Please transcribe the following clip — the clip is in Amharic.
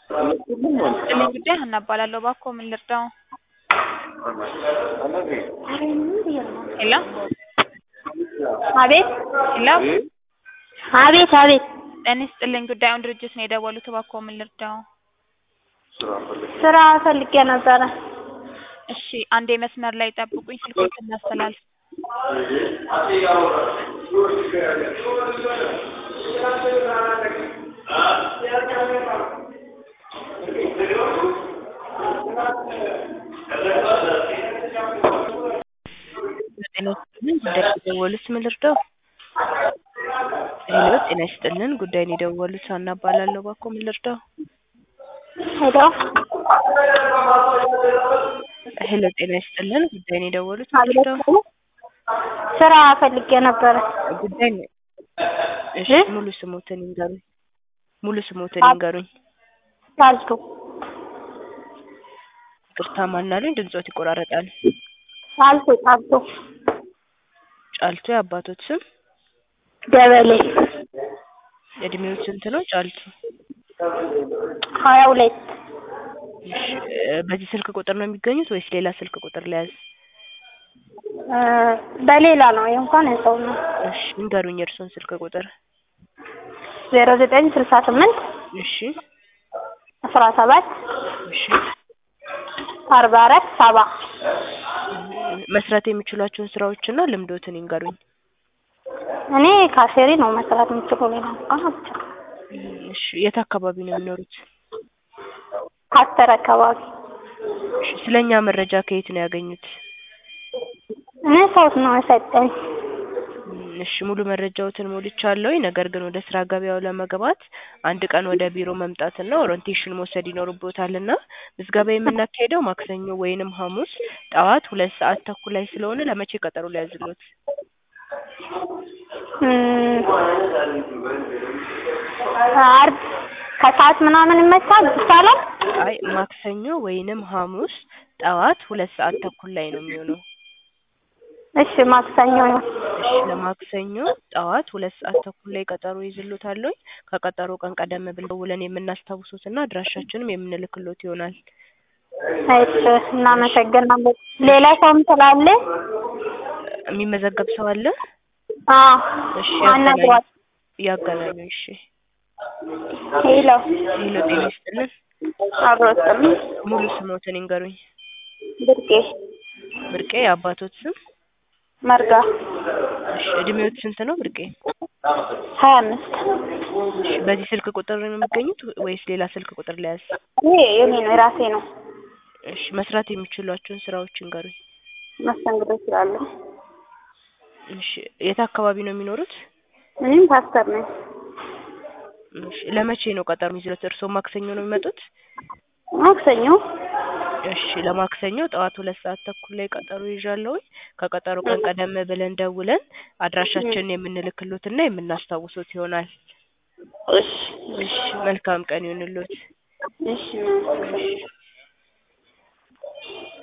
ጥልኝ ጉዳይ ሀና እባላለሁ። እባክዎ ምን ልርዳው? ሄሎ አቤት ሄሎ አቤት አቤት ጤና ይስጥልኝ። ጉዳዩን ድርጅት ነው የደወሉት። እባክዎ ምን ልርዳው? ስራ ፈልጌ ነበረ። እሺ አንዴ መስመር ላይ ጠብቁኝ፣ ስልክዎትን እናስተላልፍ። ጤና ይስጥልን ጉዳይ የደወሉት ምን ልርዳው? ሄሎ ጤና ይስጥልን ጉዳይን የደወሉት ሀና እባላለሁ። እባክዎ ምን ልርዳው? ሄሎ ሄሎ ጤና ይስጥልን ጉዳይን የደወሉት ምን ልርዳው? ስራ ፈልጌ ነበረ። ጉዳይ ነው። እሺ ሙሉ ስሞትን ይንገሩኝ። ሙሉ ስሞትን ይንገሩኝ። ጫልቱ ይቅርታ ማን አሉኝ? ድምጾት ይቆራረጣል። ጫልቱ ጫልቱ የአባቶት ስም? ደበሌ። እድሜው ስንት ነው ጫልቱ? 22 እሺ በዚህ ስልክ ቁጥር ነው የሚገኙት ወይስ ሌላ ስልክ ቁጥር ለያዝ? በሌላ ነው እንኳን ሰው ነው። እሺ ንገሩኝ የእርስዎን ስልክ ቁጥር። 0968 እሺ 17 እሺ 44 70 መስራት የሚችሏቸውን ስራዎችና ልምዶትን ይንገሩኝ። እኔ ካሴሪ ነው መስራት የምችለው ነው። እሺ የት አካባቢ ነው የሚኖሩት? ካስተር አካባቢ። እሺ ስለኛ መረጃ ከየት ነው ያገኙት? እኔ ሰው ነው የሰጠኝ። እሺ ሙሉ መረጃዎትን ሞልቻለሁ። ነገር ግን ወደ ስራ ገበያው ለመግባት አንድ ቀን ወደ ቢሮ መምጣትና ኦሪንቴሽን መውሰድ ይኖርቦታልና ምዝገባ የምናካሄደው ማክሰኞ ወይንም ሐሙስ ጠዋት 2:30 ላይ ስለሆነ ለመቼ ቀጠሮ ሊያዝሉት? አርብ ከሰዓት ምናምን ይቻላል? አይ ማክሰኞ ወይንም ሐሙስ ጠዋት 2:30 ላይ ነው የሚሆነው። እሺ ማክሰኞ ነው። እሺ ለማክሰኞ ጠዋት 2:30 ላይ ቀጠሮ ይዝሉታል። ከቀጠሮ ቀን ቀደም ብለን ደውለን የምናስታውሱትና አድራሻችንም የምንልክሎት ይሆናል። እሺ እናመሰግናለን። ሌላ ሰውም ስላለ የሚመዘገብ ሰው አለ? እሺ ያገናኙ። እሺ ሄሎ ጤና ይስጥልን። አብሮትም ሙሉ ስሞትን ይንገሩኝ። ብርቄ። ብርቄ የአባቶት ስም? መርጋ። እሺ እድሜዎት ስንት ነው ብርቄ? 25 እሺ በዚህ ስልክ ቁጥር ነው የሚገኙት ወይስ ሌላ ስልክ ቁጥር ለያዝ? ይሄ የኔ ነው የራሴ ነው። እሺ መስራት የሚችሏቸውን ስራዎች ይንገሩኝ። መስተንግዶ እችላለሁ። እሺ የት አካባቢ ነው የሚኖሩት? እኔም ፓስተር ነኝ። እሺ ለመቼ ነው ቀጠሮ የሚይዙት? እርስዎ ማክሰኞ ነው የሚመጡት? ማክሰኞ። እሺ ለማክሰኞ ጠዋት 2:30 ላይ ቀጠሮ ይዣለሁ። ከቀጠሮ ቀን ቀደም ብለን ደውለን አድራሻችንን የምንልክሎትና የምናስታውሱት ይሆናል። እሺ መልካም ቀን ይሁንልዎት። እሺ